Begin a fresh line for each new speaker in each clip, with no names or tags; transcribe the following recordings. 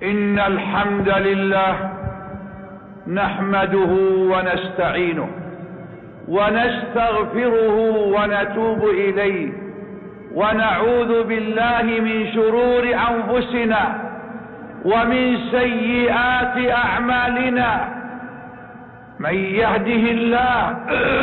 إن الحمد لله نحمده ونستعينه ونستغفره ونتوب إليه ونعوذ بالله من شرور أنفسنا ومن سيئات أعمالنا. من يهده الله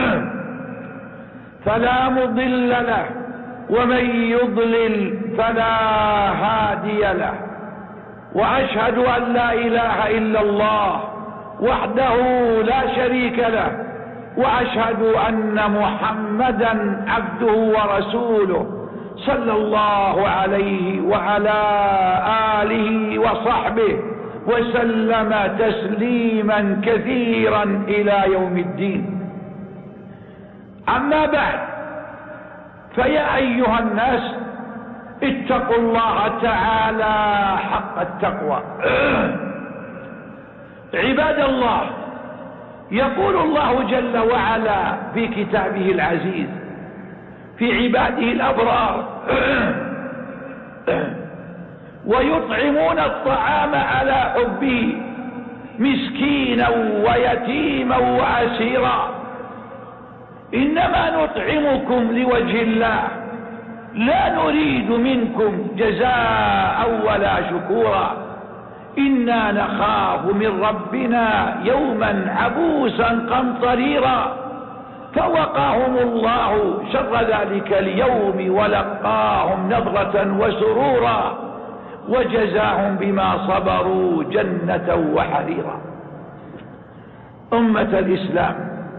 فلا مضل له ومن يضلل فلا هادي له، وأشهد أن لا إله إلا الله وحده لا شريك له، وأشهد أن محمدا عبده ورسوله صلى الله عليه وعلى آله وصحبه وسلم تسليما كثيرا إلى يوم الدين. أما بعد، فيا أيها الناس اتقوا الله تعالى حق التقوى. عباد الله، يقول الله جل وعلا في كتابه العزيز في عباده الأبرار: ويطعمون الطعام على حبه مسكينا ويتيما وأسيرا إنما نطعمكم لوجه الله لا نريد منكم جزاء ولا شكورا إنا نخاف من ربنا يوما عبوسا قمطريرا فوقاهم الله شر ذلك اليوم ولقاهم نضرة وسرورا وجزاهم بما صبروا جنة وحريرا. أمة الإسلام،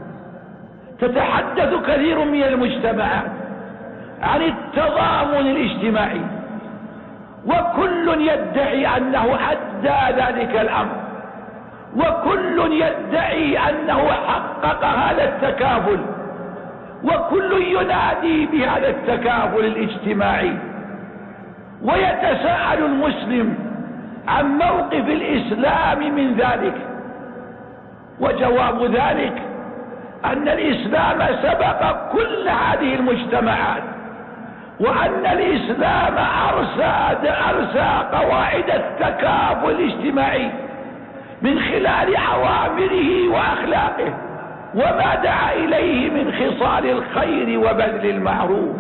تتحدث كثير من المجتمعات عن التضامن الاجتماعي، وكل يدعي أنه أدى ذلك الأمر، وكل يدعي أنه حقق هذا التكافل، وكل ينادي بهذا التكافل الاجتماعي. ويتساءل المسلم عن موقف الإسلام من ذلك، وجواب ذلك أن الإسلام سبق كل هذه المجتمعات، وأن الإسلام أرسى قواعد التكافل الاجتماعي من خلال أوامره وأخلاقه وما دعا إليه من خصال الخير وبذل المعروف.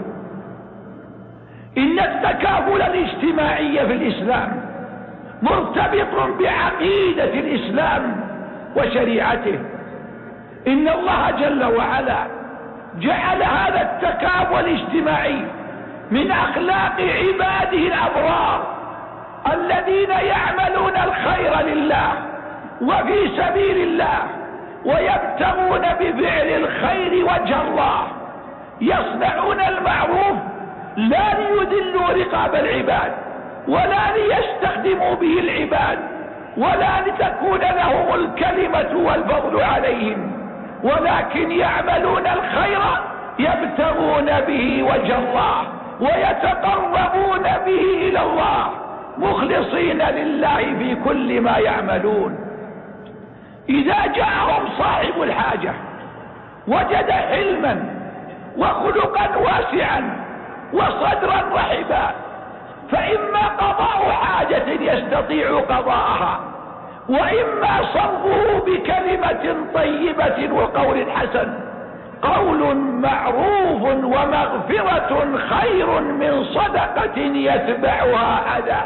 إن التكافل الاجتماعي في الإسلام مرتبط بعقيدة الإسلام وشريعته. إن الله جل وعلا جعل هذا التكافل الاجتماعي من أخلاق عباده الأبرار الذين يعملون الخير لله وفي سبيل الله ويبتغون بفعل الخير وجه الله، يصنعون المعروف لا ليذلوا رقاب العباد ولا ليستخدموا به العباد ولا لتكون لهم الكلمة والفضل عليهم، ولكن يعملون الخير يبتغون به وجه الله ويتقربون به إلى الله مخلصين لله في كل ما يعملون. إذا جاءهم صاحب الحاجة وجد حلما وخلقا واسعا وصدرا رحبا، فإما قضاء حاجة يستطيع قضاءها، وإما صرفه بكلمة طيبة وقول حسن. قول معروف ومغفرة خير من صدقة يتبعها أذى.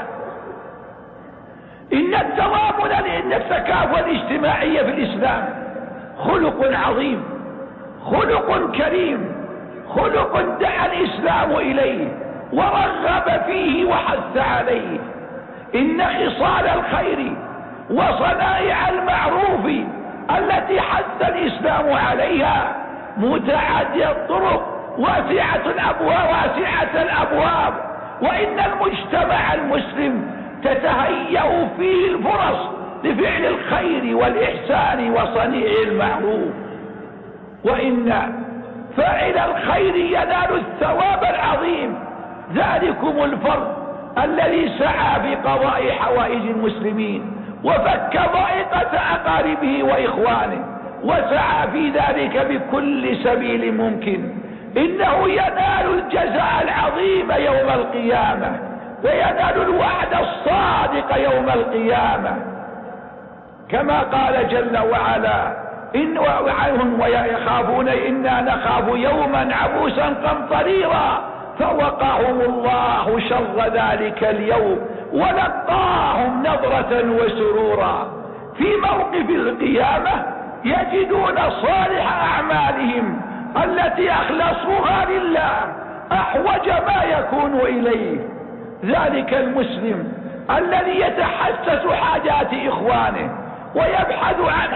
إن التكافل الاجتماعي في الإسلام خلق عظيم، خلق كريم، خلق دعا الإسلام إليه ورغب فيه وحث عليه. إن خصال الخير وصنائع المعروف التي حث الإسلام عليها متعدية الطرق واسعة الأبواب، وإن المجتمع المسلم تتهيأ فيه الفرص لفعل الخير والإحسان وصنيع المعروف، وإن فاعل الخير ينال الثواب العظيم. ذلكم الفرد الذي سعى في قضاء حوائج المسلمين وفك ضائقة أقاربه وإخوانه وسعى في ذلك بكل سبيل ممكن، إنه ينال الجزاء العظيم يوم القيامة وينال الوعد الصادق يوم القيامة، كما قال جل وعلا وعنهم ويخافون إنا نخاف يوما عبوسا قمطريرا فوقاهم الله شر ذلك اليوم ولقاهم نضرة وسرورا. في موقف القيامة يجدون صالح أعمالهم التي أخلصوها لله أحوج ما يكون إليه ذلك المسلم الذي يتحسس حاجات إخوانه ويبحث عن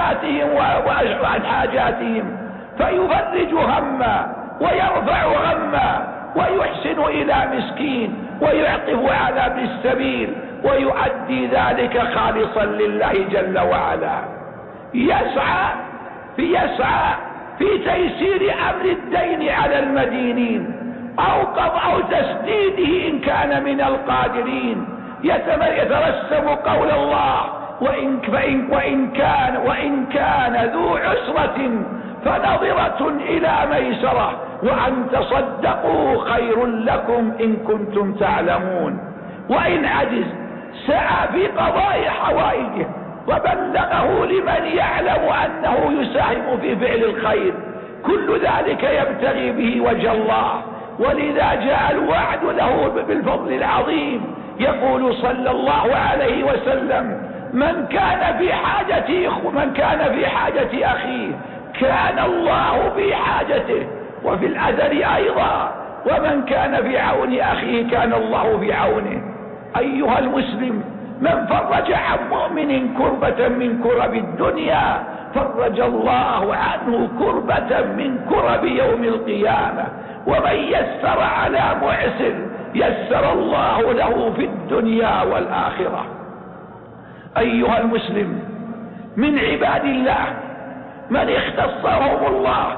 حاجاتهم فيفرج هما ويرفع غما ويحسن إلى مسكين ويعطف على ابن السبيل ويؤدي ذلك خالصا لله جل وعلا. يسعى في تيسير أمر الدين على المدينين أو تسديده إن كان من القادرين، يترسم قول الله وإن كان ذو عسرة فنظرة إلى ميسرة وأن تصدقوا خير لكم إن كنتم تعلمون. وإن عجز سعى في قضاء حوائجه وبلغه لمن يعلم أنه يساهم في فعل الخير، كل ذلك يبتغي به وجه الله، ولذا جاء الوعد له بالفضل العظيم. يقول صلى الله عليه وسلم من كان في حاجة أخيه كان الله في حاجته، وفي الأثر أيضا ومن كان في عون أخيه كان الله في عونه. أيها المسلم، من فرج عن مؤمن كربة من كرب الدنيا فرج الله عنه كربة من كرب يوم القيامة، ومن يسر على معسر يسر الله له في الدنيا والآخرة. أيها المسلم، من عباد الله من اختصهم الله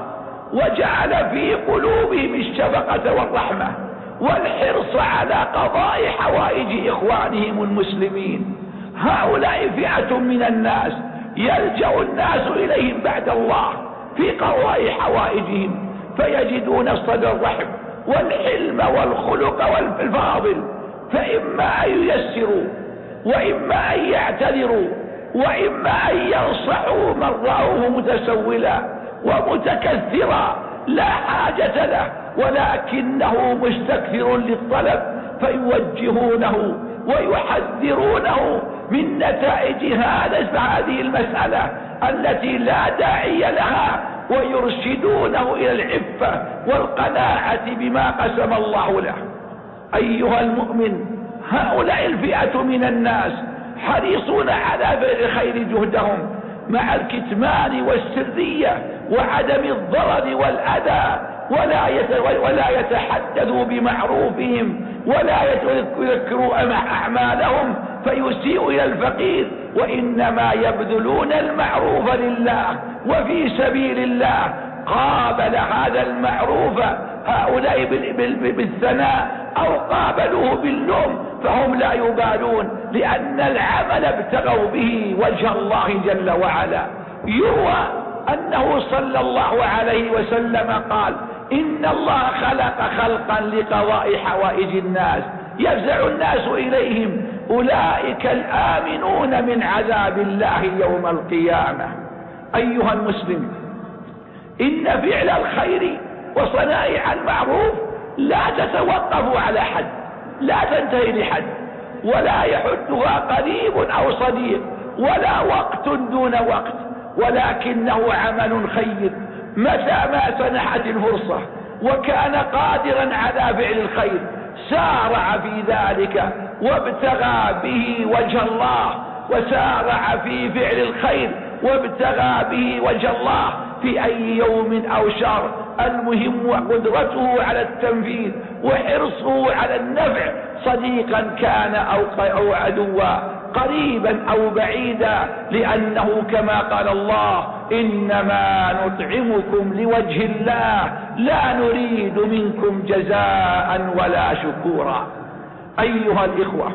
وجعل في قلوبهم الشفقة والرحمة والحرص على قضاء حوائج إخوانهم المسلمين. هؤلاء فئة من الناس يلجأ الناس إليهم بعد الله في قضاء حوائجهم، فيجدون الصدر الرحم والحلم والخلق والفاضل، فإما أن ييسروا وإما أن يعتذروا وإما أن ينصحوا من رأوه متسولا ومتكثرا لا حاجة له ولكنه مستكثر للطلب، فيوجهونه ويحذرونه من نتائج هذه المسألة التي لا داعي لها، ويرشدونه إلى العفة والقناعة بما قسم الله له. أيها المؤمن، هؤلاء الفئة من الناس حريصون على فعل الخير جهدهم مع الكتمان والسرية وعدم الضرر والأذى، ولا يتحدثوا بمعروفهم ولا يذكروا أعمالهم فيسيء إلى الفقير، وإنما يبذلون المعروف لله وفي سبيل الله. قابل هذا المعروف هؤلاء بالثناء أو قابلوه باللوم، فهم لا يبالون، لأن العمل ابتغوا به وجه الله جل وعلا. يروى أنه صلى الله عليه وسلم قال إن الله خلق خلقا لقضاء حوائج الناس يفزع الناس إليهم، أولئك الآمنون من عذاب الله يوم القيامة. أيها المسلم، إن فعل الخير وصنائع المعروف لا تتوقف على حد، لا تنتهي لحد، ولا يحدها قريب أو صديق، ولا وقت دون وقت، ولكنه عمل خير متى ما سنحت الفرصة وكان قادرا على فعل الخير سارع في ذلك وابتغى به وجه الله، وسارع في فعل الخير وابتغى به وجه الله في أي يوم أو شهر. المهم قدرته على التنفيذ وحرصه على النفع، صديقا كان أو عدوا، قريبا أو بعيدا، لأنه كما قال الله إنما نطعمكم لوجه الله لا نريد منكم جزاء ولا شكورا. أيها الإخوة،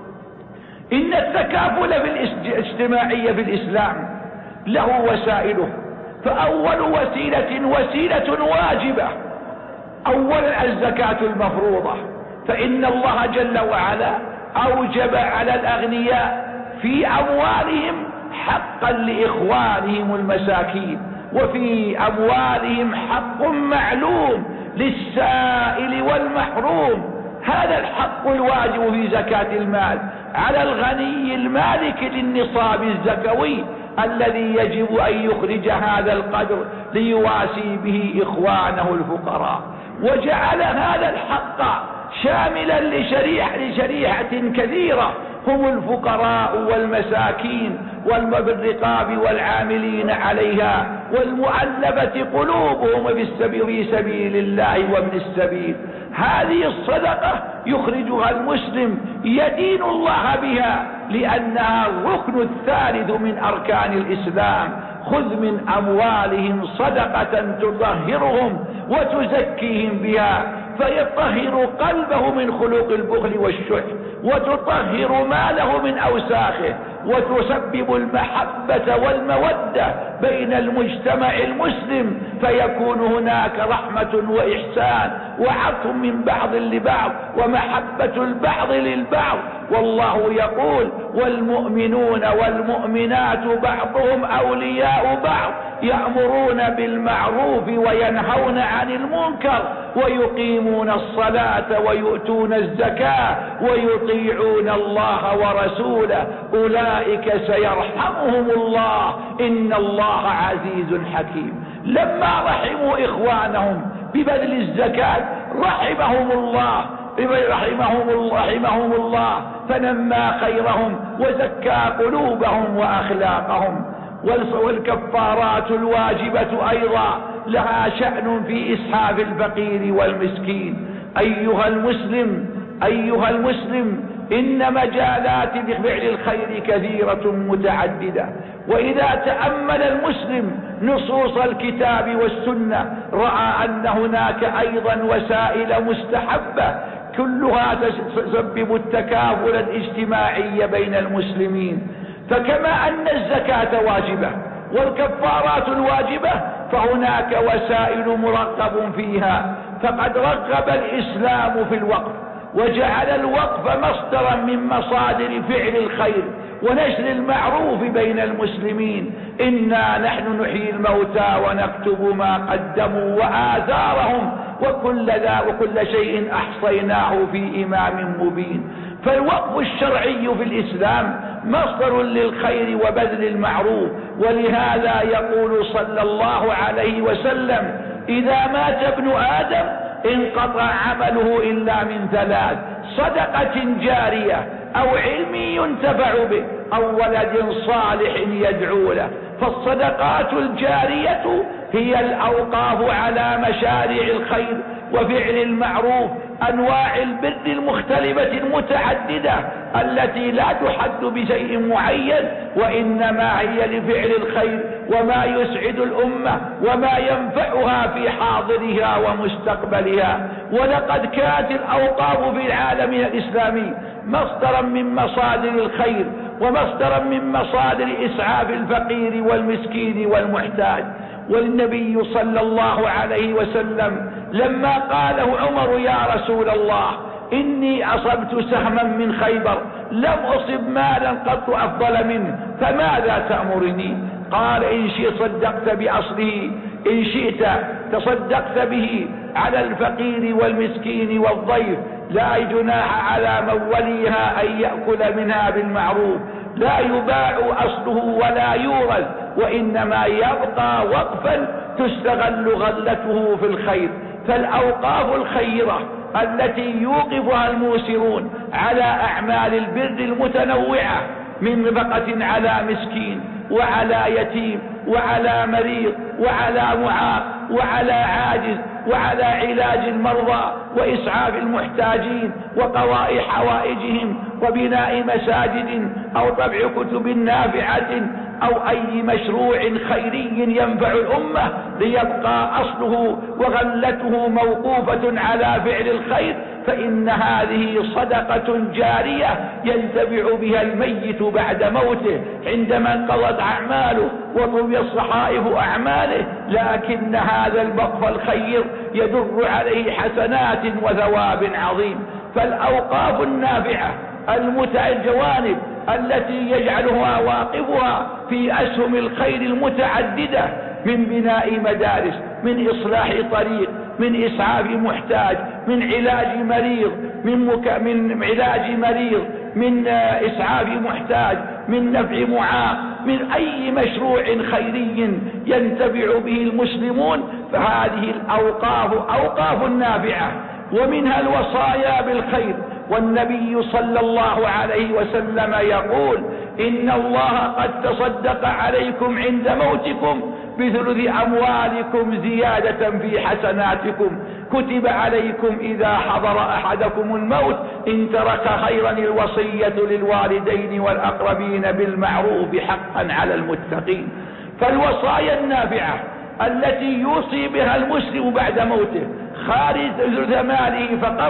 إن التكافل الاجتماعي في الإسلام له وسائله، فأول وسيلة واجبة، أولا الزكاة المفروضة، فإن الله جل وعلا أوجب على الأغنياء في أموالهم حقا لإخوانهم المساكين، وفي أموالهم حق معلوم للسائل والمحروم. هذا الحق الواجب في زكاة المال على الغني المالك للنصاب الزكوي الذي يجب أن يخرج هذا القدر ليواسي به إخوانه الفقراء، وجعل هذا الحق شاملا لشريحة كثيرة هم الفقراء والمساكين والرقاب والعاملين عليها والمؤلفة قلوبهم في سبيل الله وابن السبيل. هذه الصدقة يخرجها المسلم يدين الله بها لأنها الركن الثالث من أركان الإسلام. خذ من أموالهم صدقة تطهرهم وتزكيهم بها، فيطهر قلبه من خلق البخل والشح، وتطهر ماله من أوساخه، وتسبب المحبة والمودة بين المجتمع المسلم، فيكون هناك رحمة وإحسان وعطف من بعض لبعض ومحبة البعض للبعض. والله يقول: والمؤمنون والمؤمنات بعضهم أولياء بعض يأمرون بالمعروف وينهون عن المنكر ويقيمون الصلاة ويؤتون الزكاة ويطيعون الله ورسوله أولئك سيرحمهم الله إن الله عزيز حكيم. لما رحموا إخوانهم ببذل الزكاة رحمهم الله فنمى خيرهم وزكى قلوبهم وأخلاقهم. والكفارات الواجبة أيضا لها شأن في إسعاف الفقير والمسكين. أيها المسلم إن مجالات فعل الخير كثيرة متعددة، وإذا تأمل المسلم نصوص الكتاب والسنة رأى أن هناك أيضا وسائل مستحبة كلها تسبب التكافل الاجتماعي بين المسلمين. فكما أن الزكاة واجبة والكفارات الواجبة فهناك وسائل مرغب فيها. فقد رغب الإسلام في الوقف وجعل الوقف مصدرا من مصادر فعل الخير ونشر المعروف بين المسلمين. إنا نحن نحيي الموتى ونكتب ما قدموا وآثارهم وكل شيء أحصيناه في إمام مبين. فالوقف الشرعي في الإسلام مصدر للخير وبذل المعروف، ولهذا يقول صلى الله عليه وسلم: إذا مات ابن آدم انقطع عمله إلا من ثلاث: صدقة جارية أو علم ينتفع به أو ولد صالح يدعو له. فالصدقات الجارية هي الأوقاف على مشاريع الخير وفعل المعروف، أنواع البر المختلفة المتعددة التي لا تحد بشيء معين، وإنما هي لفعل الخير وما يسعد الأمة وما ينفعها في حاضرها ومستقبلها. ولقد كانت الأوقاف في العالم الإسلامي مصدرا من مصادر الخير ومصدرا من مصادر إسعاف الفقير والمسكين والمحتاج. والنبي صلى الله عليه وسلم لما قاله عمر: يا رسول الله إني أصبت سهما من خيبر لم أصب مالا قط أفضل منه فماذا تأمرني؟ قال: إن شئت صدقت بأصله، إن شئت تصدقت به على الفقير والمسكين والضيف، لا جناح على من وليها أن يأكل منها بالمعروف، لا يباع أصله ولا يورث، وإنما يبقى وقفا تستغل غلته في الخير. فالأوقاف الخيرة التي يوقفها الموسرون على أعمال البر المتنوعة من رفقة على مسكين وعلى يتيم وعلى مريض وعلى معاق وعلى عاجز وعلى علاج المرضى وإسعاف المحتاجين وقضاء حوائجهم وبناء مساجد أو طبع كتب نافعة أو أي مشروع خيري ينفع الأمة ليبقى أصله وغلته موقوفة على فعل الخير، فإن هذه صدقة جارية ينتفع بها الميت بعد موته عندما انقضت أعماله وطويت صحائف أعماله. لكن هذا الوقف الخير يدر عليه حسنات وثواب عظيم. فالأوقاف النافعة الجوانب التي يجعلها واقفها في أسهم الخير المتعددة، من بناء مدارس، من إصلاح طريق، من إسعاف محتاج، من علاج مريض، من علاج مريض، من إسعاف محتاج، من نفع معاق، من أي مشروع خيري ينتفع به المسلمون، فهذه الأوقاف أوقاف نافعة، ومنها الوصايا بالخير. والنبي صلى الله عليه وسلم يقول: إن الله قد تصدق عليكم عند موتكم بثلث أموالكم زيادة في حسناتكم، كتب عليكم إذا حضر أحدكم الموت إن ترك خيرا الوصية للوالدين والأقربين بالمعروف حقا على المتقين. فالوصايا النافعة التي يوصي بها المسلم بعد موته خارج ثلث ماله فقط،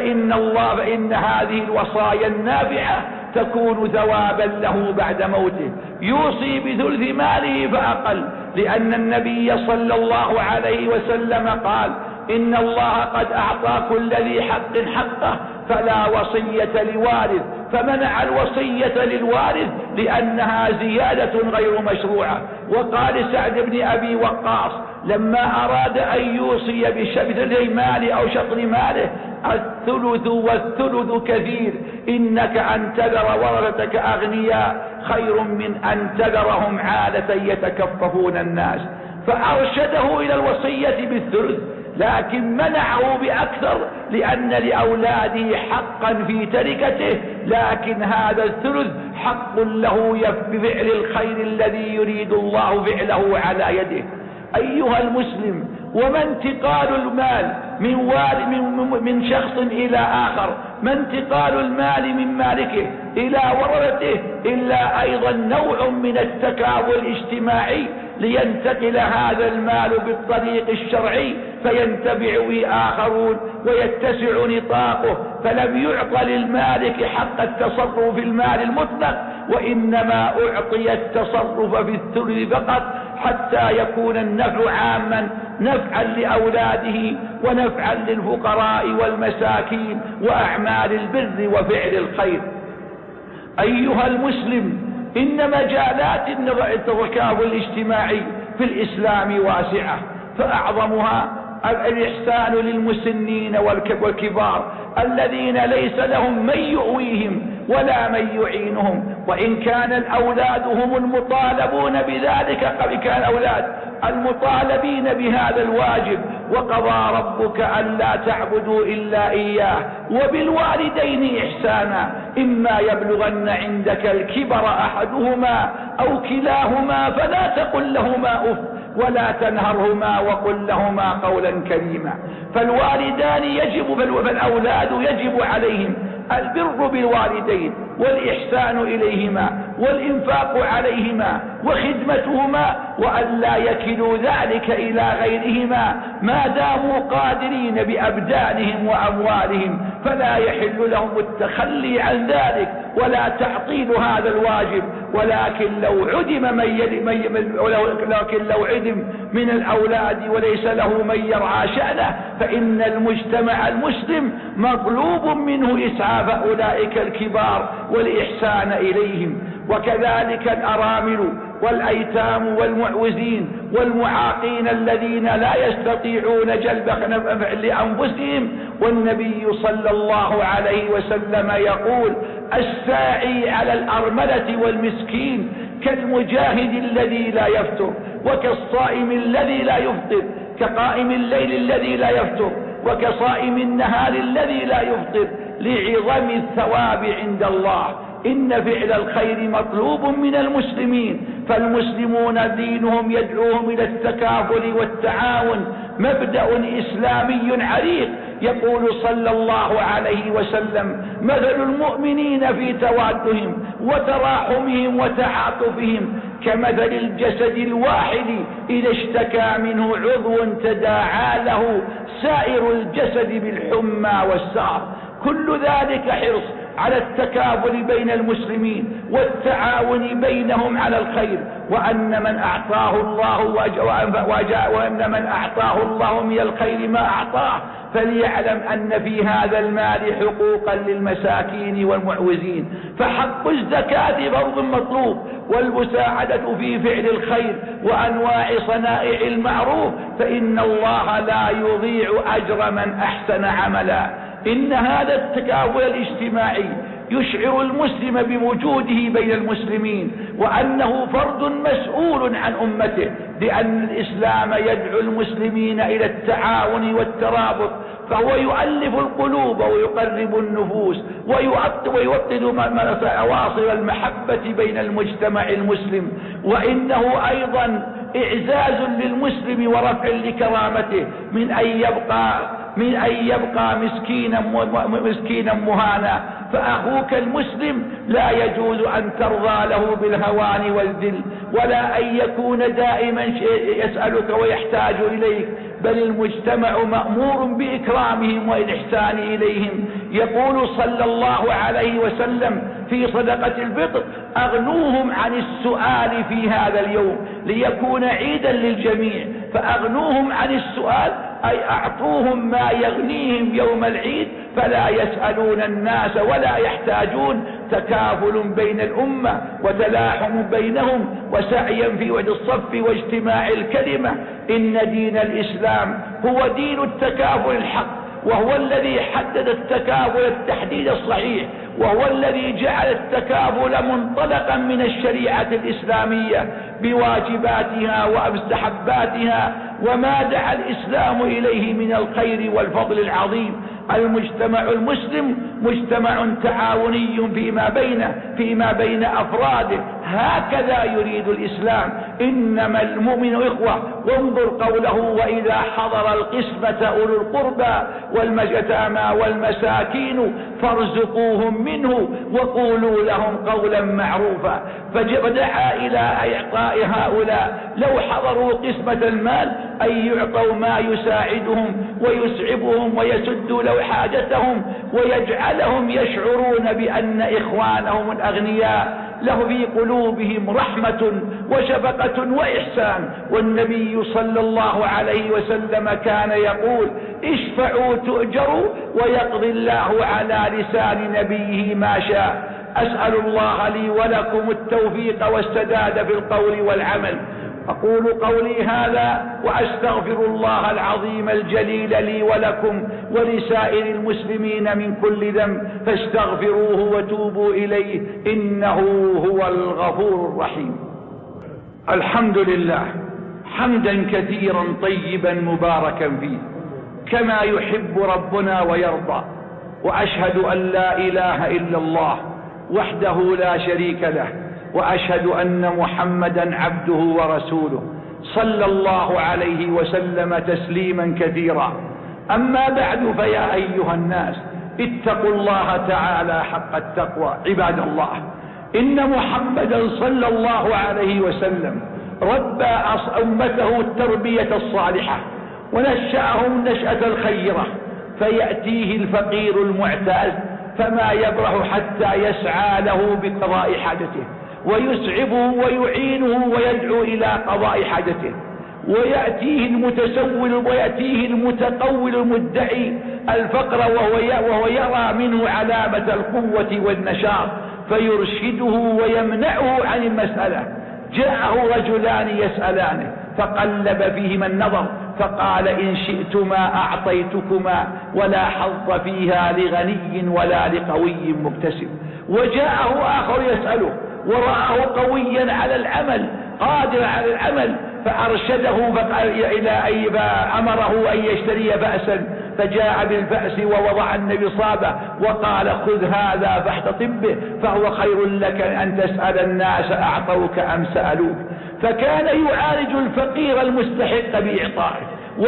فإن هذه الوصايا النافعة تكون ثوابا له بعد موته. يوصي بثلث ماله فأقل، لأن النبي صلى الله عليه وسلم قال: إن الله قد أعطى كل ذي حق حقه فلا وصية لوارث، فمنع الوصية للوارث لأنها زيادة غير مشروعة. وقال سعد بن أبي وقاص لما أراد أن يوصي بثلث ماله أو شطر ماله: الثلث والثلث كثير، إنك أن تذر ورثتك أغنياء خير من أن تذرهم عالة يتكففون الناس. فأرشده إلى الوصية بالثلث، لكن منعه بأكثر لأن لأولاده حقا في تركته، لكن هذا الثلث حق له بفعل الخير الذي يريد الله فعله على يده. أيها المسلم، وما انتقال المال من شخص إلى آخر، ما انتقال المال من مالكه إلى ورثته إلا أيضا نوع من التكافل الاجتماعي، لينتقل هذا المال بالطريق الشرعي فينتفع به آخرون ويتسع نطاقه. فلم يعط للمالك حق التصرف في المال المطلق، وإنما أعطي التصرف في الثلث فقط، حتى يكون النفع عاما، نفعا لأولاده ونفعا للفقراء والمساكين وأعمال البر وفعل الخير. أيها المسلم، إن مجالات التكافل الاجتماعي في الإسلام واسعة، فأعظمها الإحسان للمسنين والكبار الذين ليس لهم من يؤويهم ولا من يعينهم، وإن كان الأولاد هم المطالبون بذلك، قبل كان الأولاد المطالبين بهذا الواجب. وقضى ربك ألا تعبدوا إلا إياه وبالوالدين إحسانا، إما يبلغن عندك الكبر أحدهما أو كلاهما فلا تقل لهما أف ولا تنهرهما وقل لهما قولا كريما. فالوالدان فالأولاد يجب عليهم البر بالوالدين والإحسان إليهما والإنفاق عليهما وخدمتهما، وأن لا يكلوا ذلك إلى غيرهما ما داموا قادرين بأبدانهم وأموالهم، فلا يحل لهم التخلي عن ذلك ولا تعطيل هذا الواجب. ولكن لو عدم من الأولاد وليس له من يرعى شأنه، فإن المجتمع المسلم مطلوب منه إسعاف أولئك الكبار والإحسان إليهم. وكذلك الأرامل والأيتام والمعوزين والمعاقين الذين لا يستطيعون جلب نفع لأنفسهم. والنبي صلى الله عليه وسلم يقول: الساعي على الأرملة والمسكين كالمجاهد الذي لا يفتر، وكالصائم الذي لا يفطر، كقائم الليل الذي لا يفتر، وكصائم النهار الذي لا يفطر، لعظم الثواب عند الله. إن فعل الخير مطلوب من المسلمين، فالمسلمون دينهم يدعوهم إلى التكافل والتعاون، مبدأ إسلامي عريق. يقول صلى الله عليه وسلم: مثل المؤمنين في توادهم وتراحمهم وتعاطفهم كمثل الجسد الواحد إذا اشتكى منه عضو تداعى له سائر الجسد بالحمى والسهر. كل ذلك حرص على التكافل بين المسلمين والتعاون بينهم على الخير، وأن من أعطاه الله من الخير ما أعطاه فليعلم أن في هذا المال حقوقا للمساكين والمعوزين، فحق الزكاة فرض مطلوب، والمساعدة في فعل الخير وأنواع صنائع المعروف، فإن الله لا يضيع أجر من أحسن عملا. إن هذا التكافل الاجتماعي يشعر المسلم بوجوده بين المسلمين، وأنه فرد مسؤول عن أمته، لأن الإسلام يدعو المسلمين إلى التعاون والترابط، فهو يؤلف القلوب ويقرب النفوس ويوطد أواصر المحبة بين المجتمع المسلم. وإنه أيضا إعزاز للمسلم ورفع لكرامته من أن يبقى مسكينا مهانا. فأخوك المسلم لا يجوز أن ترضى له بالهوان والذل، ولا أن يكون دائما يسألك ويحتاج إليك، بل المجتمع مأمور بإكرامهم والإحسان إليهم. يقول صلى الله عليه وسلم في صدقة الفطر: أغنوهم عن السؤال في هذا اليوم ليكون عيدا للجميع. فأغنوهم عن السؤال أي أعطوهم ما يغنيهم يوم العيد، فلا يسألون الناس ولا يحتاجون. تكافل بين الأمة وتلاحم بينهم وسعيا في وحدة الصف واجتماع الكلمة. إن دين الإسلام هو دين التكافل الحق، وهو الذي حدد التكافل التحديد الصحيح، وهو الذي جعل التكافل منطلقا من الشريعة الإسلامية بواجباتها ومستحباتها وما دعا الإسلام إليه من الخير والفضل العظيم. المجتمع المسلم مجتمع تعاوني فيما بين أفراده، هكذا يريد الإسلام. إنما المؤمن إخوة. وانظر قوله: وإذا حضر القسمة أولو القربى واليتامى والمساكين فارزقوهم منه وقولوا لهم قولا معروفا. فدعا إلى إعطاء هؤلاء لو حضروا قسمة المال أن يعطوا ما يساعدهم ويسعبهم ويسد لو حاجتهم، ويجعلهم يشعرون بأن إخوانهم الأغنياء له في قلوبهم رحمة وشفقة وإحسان. والنبي صلى الله عليه وسلم كان يقول: اشفعوا تؤجروا، ويقضي الله على لسان نبيه ما شاء. أسأل الله لي ولكم التوفيق والسداد في القول والعمل. أقول قولي هذا وأستغفر الله العظيم الجليل لي ولكم ولسائر المسلمين من كل ذنب، فاستغفروه وتوبوا إليه إنه هو الغفور الرحيم. الحمد لله حمدا كثيرا طيبا مباركا فيه كما يحب ربنا ويرضى. وأشهد أن لا إله إلا الله وحده لا شريك له، وأشهد أن محمدا عبده ورسوله صلى الله عليه وسلم تسليما كثيرا. أما بعد، فيا أيها الناس اتقوا الله تعالى حق التقوى. عباد الله، إن محمدا صلى الله عليه وسلم ربى أمته التربية الصالحة ونشأهم نشأة الخيرة، فيأتيه الفقير المعتاز فما يبرح حتى يسعى له بقضاء حاجته، ويسعبه ويعينه ويدعو إلى قضاء حاجته. ويأتيه المتسول ويأتيه المتقول المدعي الفقر وهو يرى منه علامة القوة والنشاط، فيرشده ويمنعه عن المسألة. جاءه رجلان يسألانه فقلب فيهما النظر فقال: إن شئتما أعطيتكما، ولا حظ فيها لغني ولا لقوي مكتسب. وجاءه آخر يسأله ورآه قويا على العمل قادر على العمل، فأرشده أمره أن يشتري بأسا، فجاء بالبأس ووضع النبي صابه وقال: خذ هذا فاحتطب به، فهو خير لك أن تسأل الناس أعطوك أم سألوك. فكان يعالج الفقير المستحق بإعطائه،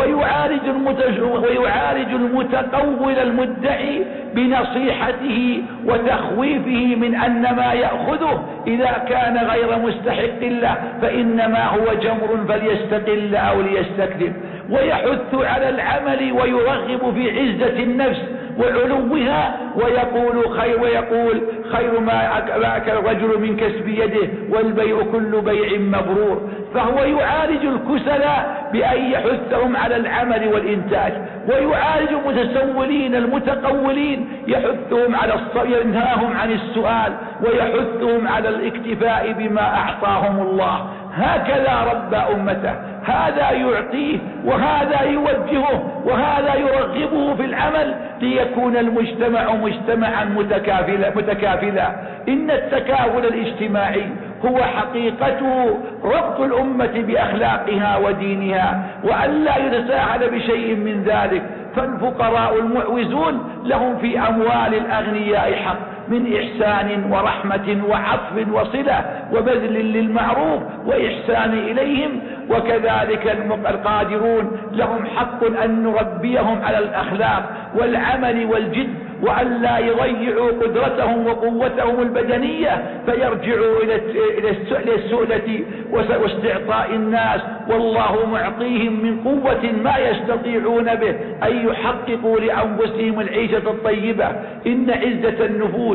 ويعالج المتقول المدعي بنصيحته وتخويفه من أن ما يأخذه إذا كان غير مستحق له فإنما هو جمر فليستقل أو ليستكذب. ويحث على العمل ويرغب في عزة النفس وعلوها، ويقول خير ما أكل الرجل من كسب يده، والبيع كل بيع مبرور. فهو يعالج الكسلاء بأن يحثهم على العمل والإنتاج، ويعالج المتسولين المتقولين، يحثهم على ينهاهم عن السؤال ويحثهم على الاكتفاء بما أعطاهم الله. هكذا ربى أمته، هذا يعطيه وهذا يوجهه وهذا يرغبه في العمل ليكون المجتمع مجتمعا متكافلا. إن التكافل الاجتماعي هو حقيقته ربط الأمة بأخلاقها ودينها، وأن لا يتساهل بشيء من ذلك. فالفقراء المعوزون لهم في أموال الأغنياء حق من إحسان ورحمة وعطف وصلة وبذل للمعروف وإحسان إليهم، وكذلك القادرون لهم حق أن نربيهم على الأخلاق والعمل والجد، وأن لا يضيعوا قدرتهم وقوتهم البدنية فيرجعوا إلى السؤلة واستعطاء الناس، والله معطيهم من قوة ما يستطيعون به أن يحققوا لأنفسهم العيشة الطيبة. إن عزة النفوس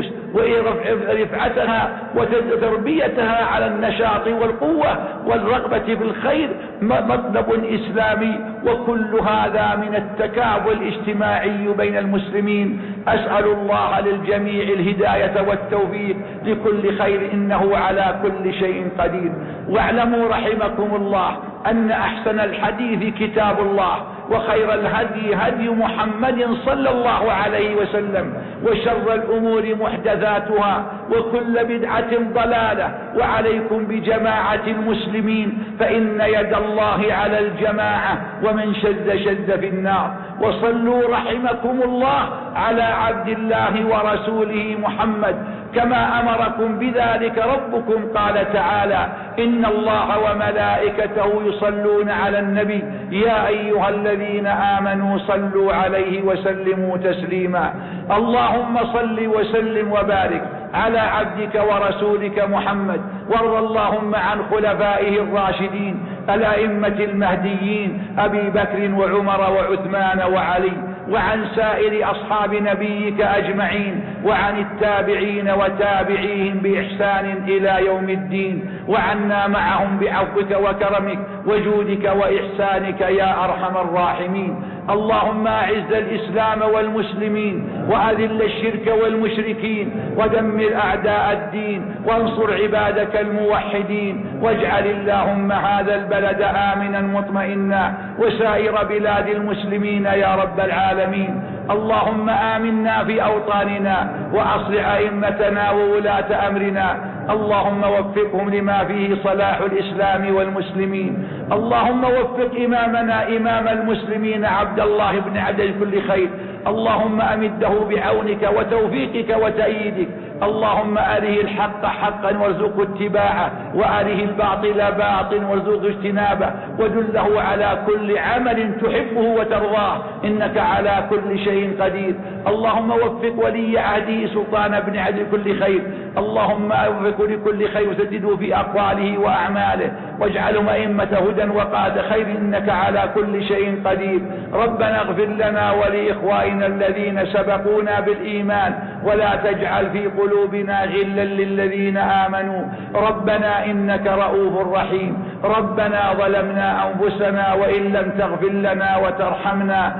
ورفعتها وتربيتها على النشاط والقوة والرغبة في الخير مطلب إسلامي، وكل هذا من التكافل الاجتماعي بين المسلمين. أسأل الله للجميع الهداية والتوفيق لكل خير، إنه على كل شيء قدير. واعلموا رحمكم الله أن أحسن الحديث كتاب الله، وخير الهدي هدي محمد صلى الله عليه وسلم، وشر الأمور محدثاتها، وكل بدعة ضلالة. وعليكم بجماعة المسلمين، فإن يد الله على الجماعة، ومن شذ في النار. وصلوا رحمكم الله على عبد الله ورسوله محمد كما أمركم بذلك ربكم. قال تعالى: إن الله وملائكته يصلون على النبي يا أيها الذين آمنوا صلوا عليه وسلموا تسليما. اللهم صل وسلم وبارك على عبدك ورسولك محمد، وارض اللهم عن خلفائه الراشدين الأئمة المهديين أبي بكر وعمر وعثمان وعلي، وعن سائر أصحاب نبيك أجمعين، وعن التابعين وتابعيهم بإحسان إلى يوم الدين، وعنا معهم بعفوك وكرمك وجودك وإحسانك يا أرحم الراحمين. اللهم أعز الإسلام والمسلمين، وأذل الشرك والمشركين، ودمر أعداء الدين، وانصر عبادك الموحدين، واجعل اللهم هذا البلد آمنا مطمئنا، وسائر بلاد المسلمين يا رب العالمين. اللهم آمنا في أوطاننا، وأصلح أئمتنا وولاة أمرنا، اللهم وفقهم لما فيه صلاح الإسلام والمسلمين. اللهم وفق إمامنا إمام المسلمين عبد الله بن عبد كل خير، اللهم أمده بعونك وتوفيقك وتأييدك. اللهم أره الحق حقا وارزقه اتباعه، وأره الباطل باطلا وارزقه اجتنابه، ودله على كل عمل تحبه وترضاه، إنك على كل شيء قدير. اللهم وفق ولي عهده سلطان بن عبد كل خير، اللهم وفقه لكل خير وسدده في أقواله وأعماله، واجعلهم أئمة هدى وقاد خير، إنك على كل شيء قدير. ربنا اغفر لنا ولإخواننا الذين سبقونا بالإيمان، ولا تجعل في قلوبنا غلا للذين آمنوا، ربنا إنك رؤوف رحيم. ربنا ظلمنا أنفسنا، وإن لم تغفر لنا وترحمنا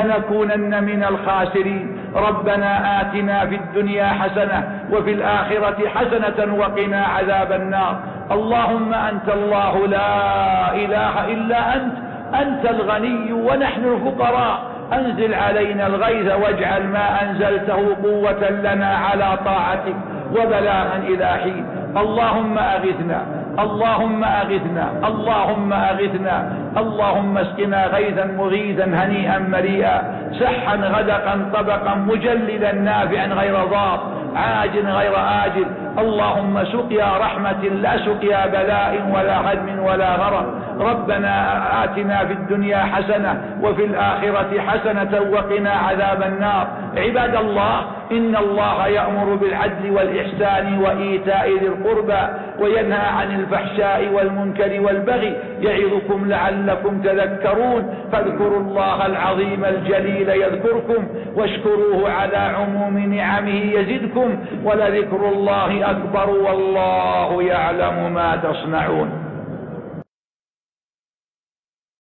لنكونن من الخاسرين. ربنا آتنا في الدنيا حسنة وفي الآخرة حسنة وقنا عذاب النار. اللهم أنت الله لا إله إلا أنت الغني ونحن الفقراء، أنزل علينا الغيث واجعل ما أنزلته قوة لنا على طاعتك وبلاغا إلى حين. اللهم أغثنا، اللهم أغثنا، اللهم أغثنا، اللهم اسقنا غيثا مغيثا هنيئا مريئا، سحا غدقا طبقا مجللا نافعا غير ضار، عاجل غير آجل. اللهم سقيا رحمة لا سقيا بلاء ولا هدم ولا غرق. ربنا آتنا في الدنيا حسنة وفي الآخرة حسنة وقنا عذاب النار. عباد الله، إن الله يأمر بالعدل والإحسان وإيتاء ذي القربى، وينهى عن الفحشاء والمنكر والبغي، يعظكم لعلكم تذكرون. فاذكروا الله العظيم الجليل يذكركم، واشكروه على عموم نعمه يزدكم، ولذكر الله أكبر، والله يعلم ما تصنعون.